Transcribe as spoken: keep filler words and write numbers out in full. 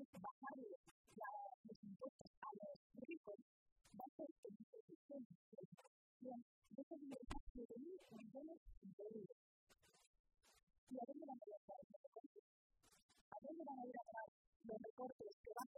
tiene que bajarle los impuestos a los ricos, va a ser que no se funcione. Y eso debería ser de mil millones de euros. ¿Y a dónde van a ir a parar los recortes? ¿A dónde van a ir a parar los recortes que van